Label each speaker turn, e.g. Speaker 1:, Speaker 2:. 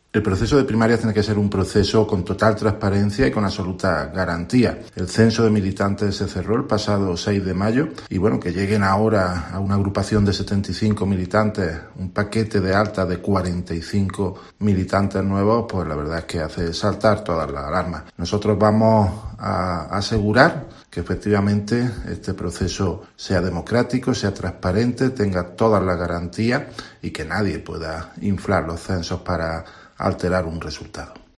Speaker 1: El proceso de primarias tiene que ser un proceso con total transparencia y con absoluta garantía. El censo de militantes se cerró el pasado 6 de mayo y bueno, que lleguen ahora a una agrupación de 75 militantes, un paquete de alta de 45 militantes nuevos, pues la verdad es que hace saltar todas las alarmas. Nosotros vamos a asegurar que efectivamente este proceso sea democrático, sea transparente, tenga todas las garantías y que nadie pueda inflar los censos para alterar un resultado.